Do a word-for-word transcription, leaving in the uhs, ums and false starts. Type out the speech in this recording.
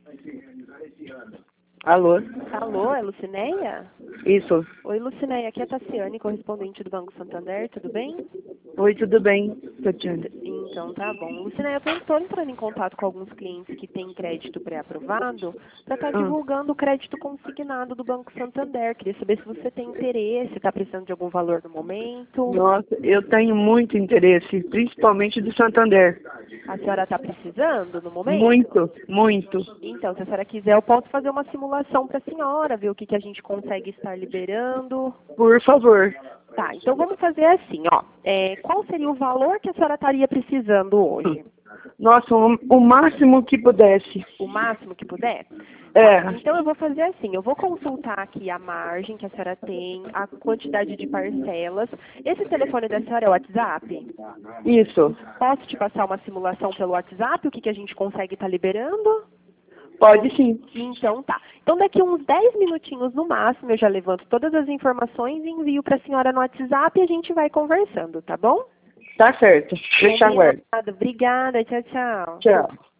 Alô? Alô, é Lucinéia? Isso. Oi, Lucinéia, aqui é a Tassiane, correspondente do Banco Santander, tudo bem? Oi, tudo bem, Tatiana? Então, tá bom. Lucinéia, eu estou entrando em contato com alguns clientes que têm crédito pré-aprovado para estar Ah. divulgando o crédito consignado do Banco Santander. Queria saber se você tem interesse, está precisando de algum valor no momento. Nossa, eu tenho muito interesse, principalmente do Santander. A senhora está precisando no momento? Muito, muito. Então, se a senhora quiser, eu posso fazer uma simulação para a senhora, ver o que, que a gente consegue estar liberando. Por favor. Tá, então vamos fazer assim, ó. É, qual seria o valor que a senhora estaria precisando hoje? Nossa, o, o máximo que pudesse. O máximo que puder? É, Então eu vou fazer assim, eu vou consultar aqui a margem que a senhora tem, a quantidade de parcelas. Esse telefone da senhora é o WhatsApp? isso. Posso te passar uma simulação pelo WhatsApp, o que, que a gente consegue estar liberando? Pode sim. Então tá. Então daqui uns dez minutinhos no máximo eu já levanto todas as informações e envio para a senhora no WhatsApp e a gente vai conversando, tá bom? Tá certo. Deixa aguardo. Obrigada, obrigada, tchau, tchau. Tchau.